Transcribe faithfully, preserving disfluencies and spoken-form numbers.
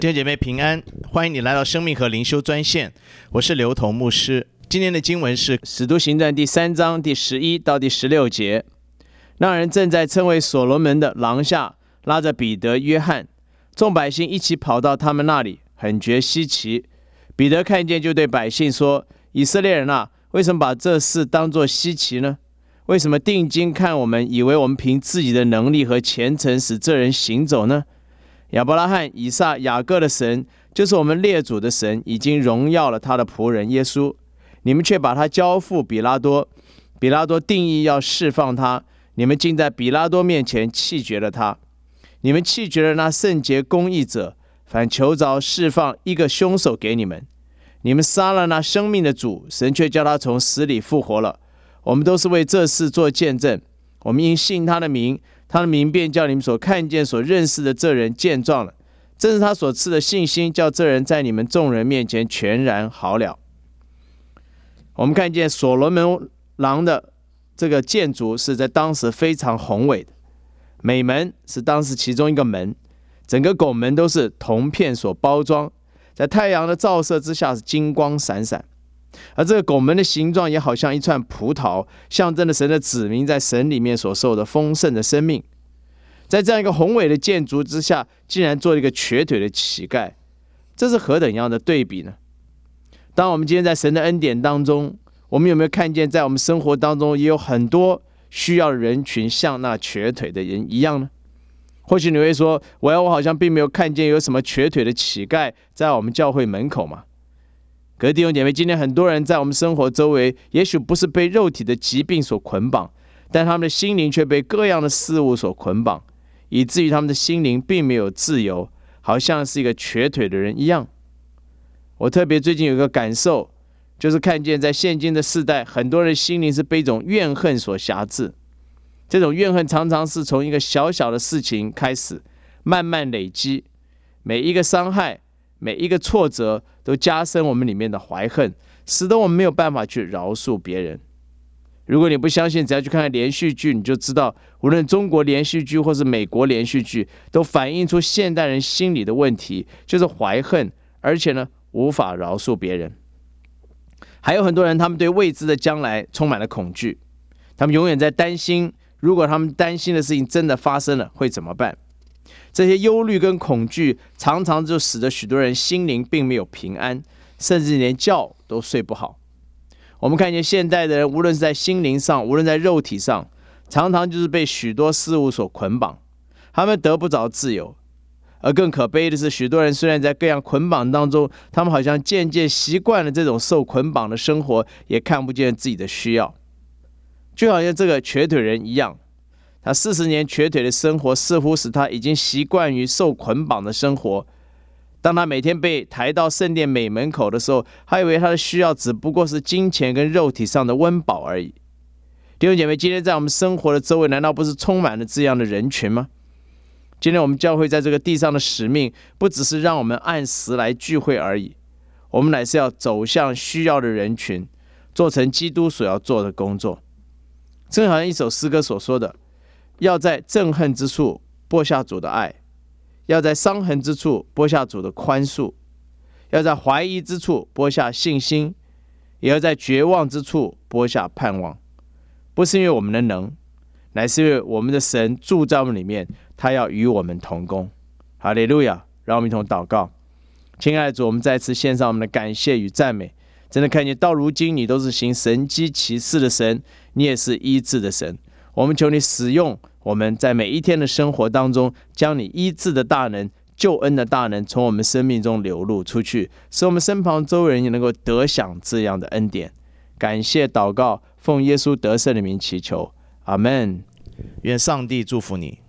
弟兄姐妹平安，欢迎你来到生命和灵修专线，我是刘同牧师。今天的经文是使徒行传第三章第十一到第十六节。那人正在称为所罗门的廊下，拉着彼得、约翰，众百姓一起跑到他们那里，很觉稀奇。彼得看见，就对百姓说：以色列人啊，为什么把这事当作稀奇呢？为什么定睛看我们，以为我们凭自己的能力和虔诚使这人行走呢？亚伯拉罕、以撒、雅各的神，就是我们列祖的神，已经荣耀了他的仆人耶稣。你们却把他交付比拉多，比拉多定义要释放他，你们竟在比拉多面前弃绝了他。你们弃绝了那圣洁公义者，反求着释放一个凶手给你们。你们杀了那生命的主，神却叫他从死里复活了。我们都是为这事做见证。我们因信他的名，他的名便叫你们所看见、所认识的这人健壮了。正是他所赐的信心，叫这人在你们众人面前全然好了。我们看见所罗门廊的这个建筑是在当时非常宏伟的，美门是当时其中一个门，整个拱门都是铜片所包装，在太阳的照射之下是金光闪闪。而这个拱门的形状也好像一串葡萄，象征了神的子民在神里面所受的丰盛的生命。在这样一个宏伟的建筑之下，竟然做了一个瘸腿的乞丐，这是何等样的对比呢？当我们今天在神的恩典当中，我们有没有看见在我们生活当中也有很多需要的人群像那瘸腿的人一样呢？或许你会说，我我好像并没有看见有什么瘸腿的乞丐在我们教会门口嘛。可是弟兄姐妹，今天很多人在我们生活周围，也许不是被肉体的疾病所捆绑，但他们的心灵却被各样的事物所捆绑，以至于他们的心灵并没有自由，好像是一个瘸腿的人一样。我特别最近有一个感受，就是看见在现今的世代，很多人的心灵是被一种怨恨所辖制。这种怨恨常常是从一个小小的事情开始，慢慢累积，每一个伤害，每一个挫折都加深我们里面的怀恨，使得我们没有办法去饶恕别人。如果你不相信，只要去看看连续剧，你就知道，无论中国连续剧或是美国连续剧，都反映出现代人心理的问题，就是怀恨，而且呢，无法饶恕别人。还有很多人，他们对未知的将来充满了恐惧，他们永远在担心，如果他们担心的事情真的发生了，会怎么办？这些忧虑跟恐惧常常就使得许多人心灵并没有平安，甚至连觉都睡不好。我们看见现代的人，无论是在心灵上，无论在肉体上，常常就是被许多事物所捆绑，他们得不着自由。而更可悲的是，许多人虽然在各样捆绑当中，他们好像渐渐习惯了这种受捆绑的生活，也看不见自己的需要。就好像这个瘸腿人一样，他四十年瘸腿的生活，似乎使他已经习惯于受捆绑的生活。当他每天被抬到圣殿美门口的时候，他以为他的需要只不过是金钱跟肉体上的温饱而已。弟兄姐妹，今天在我们生活的周围，难道不是充满了这样的人群吗？今天我们教会在这个地上的使命，不只是让我们按时来聚会而已，我们乃是要走向需要的人群，做成基督所要做的工作。正好像一首诗歌所说的，要在憎恨之处播下主的爱，要在伤痕之处播下主的宽恕，要在怀疑之处播下信心，也要在绝望之处播下盼望。不是因为我们的能，乃是因为我们的神住在我们里面，他要与我们同工。哈利路亚！让我们一同祷告。亲爱的主，我们再次献上我们的感谢与赞美。真的看见到如今你都是行神迹奇事的神，你也是医治的神。我们求你使用我们在每一天的生活当中，将你医治的大能、救恩的大能从我们生命中流露出去，使我们身旁周围人也能够得享这样的恩典。感谢祷告，奉耶稣得胜的名祈求，阿们。 愿上帝祝福你。